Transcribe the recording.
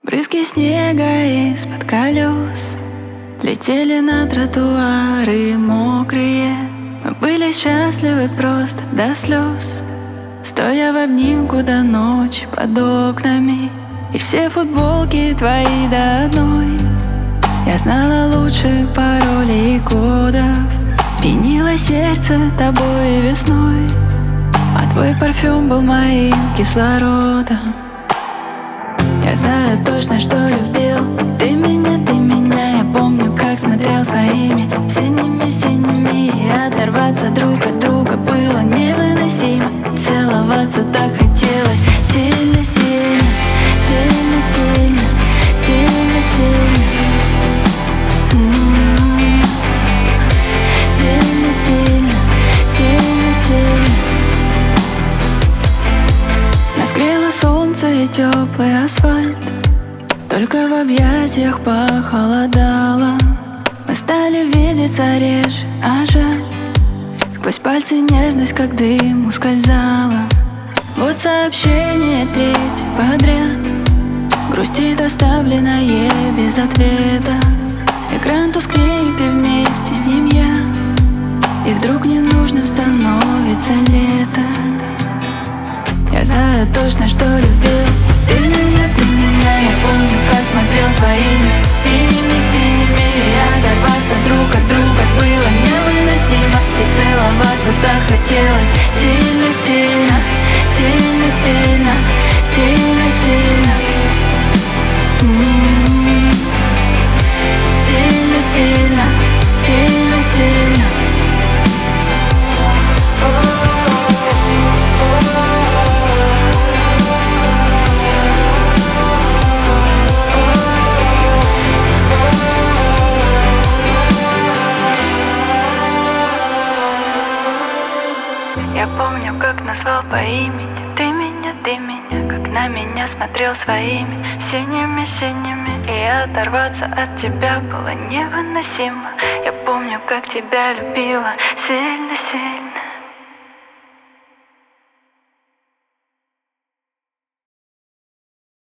Брызги снега из-под колес летели на тротуары мокрые. Мы были счастливы просто до слез, стоя в обнимку до ночи под окнами. И все футболки твои до одной я знала лучше паролей и кодов. Пьянило сердце тобой весной, а твой парфюм был моим кислородом. Я знаю точно, что любил ты меня, я помню, как смотрел своими синими, и оторваться друг от друга было невыносимо. Целоваться так хотелось сильно, сильно, сильно, сильно, сильно, сильно. Сильно, сильно, сильно, сильно. Нас грело солнце и теплый асфальт, только в объятиях похолодало. Мы стали видеться реже, а жаль, сквозь пальцы нежность, как дым, ускользала. Вот сообщение третье подряд, грустит оставленное без ответа. Экран тускнеет, и вместе с ним я, и вдруг ненужным становится лето. Я знаю точно, что любил ты меня, я помню, как смотрел своими синими, и оторваться друг от друга было невыносимо. И целоваться так хотелось сильно, сильно, сильно, сильно, сильно, сильно. Сильно, сильно, сильно, сильно. Я помню, как назвал по имени ты меня, как на меня смотрел своими синими, и оторваться от тебя было невыносимо. Я помню, как тебя любила сильно, сильно.